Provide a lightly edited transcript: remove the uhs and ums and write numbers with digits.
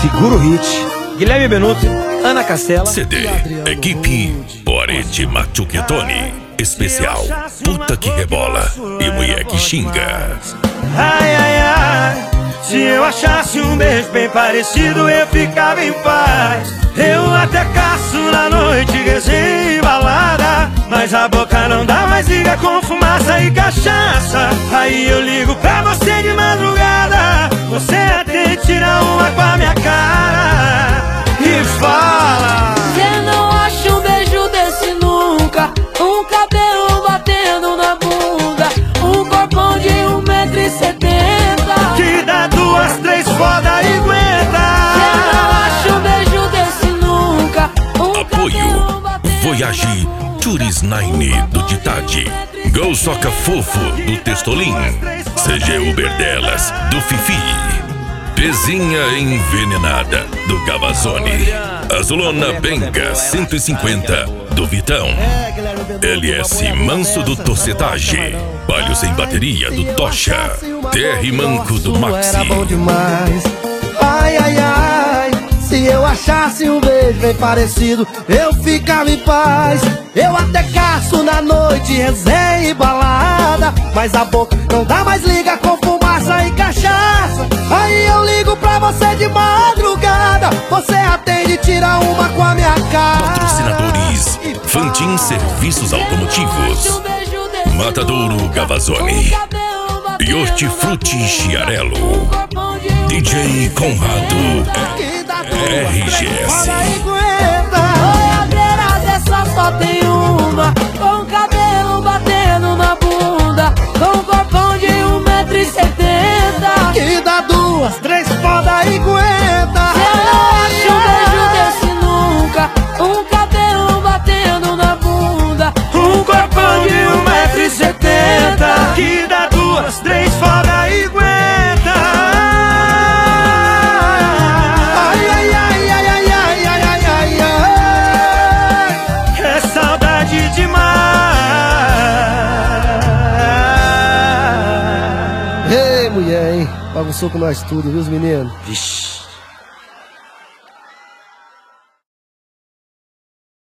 Segura o hit. Guilherme Benuto, Ana Castela. CD, equipe Porete Machuquetone. Especial, puta que rebola e mulher que xinga. Ai, ai, ai, se eu achasse um beijo bem parecido, eu ficava em paz. Eu até caço na noite, resenha e balada, mas a boca não dá mais, liga com fumaça e cachaça. Aí eu ligo pra você de madrugada, você até tira uma com a minha cara e fala: cê não acha um beijo desse nunca, um cabelo batendo na bunda, um corpão de 1,70m, que dá 2, 3 foda e aguenta. cê não acha um beijo desse nunca, um Apoio cabelo batendo Voyage na bunda, Turis 9 do Ditade, Gol Soca Fofo do Testolim, CG Uber delas do Fifi, Pezinha Envenenada do Gavazone, Azulona Benga 150 do Vitão, LS Manso do Torcetagem, Palio Sem Bateria do Tocha, TR Manco do Maxi. Era bom demais. Ai, ai, ai, se eu achasse um beijo bem parecido, eu ficava em paz. Eu até caço na noite, resenha e balada, mas a boca não dá mais, liga com fumaça e cachaça. Aí eu ligo pra você de madrugada, você atende e tira uma com a minha cara. Patrocinadores: Fantin Serviços Automotivos, Matadouro Gavazone, Hortifruti Chiarello, DJ Conrado RGS. boiadeira dessa só tem uma, com cabelo batendo na bunda, com corpão de 1,70m, Que dá 2, 3 foda e aguenta. cê não acha um beijo desse nunca, um cabelo batendo na bunda, Um corpão de 1,70m, que dá 2, 3 foda e aguenta. Ai, ai, ai, ai, ai, ai, ai, ai, ai, ai. É saudade demais. Ei, mulher, hein? Bagunçou com nós tudo, viu, os meninos? Vixe.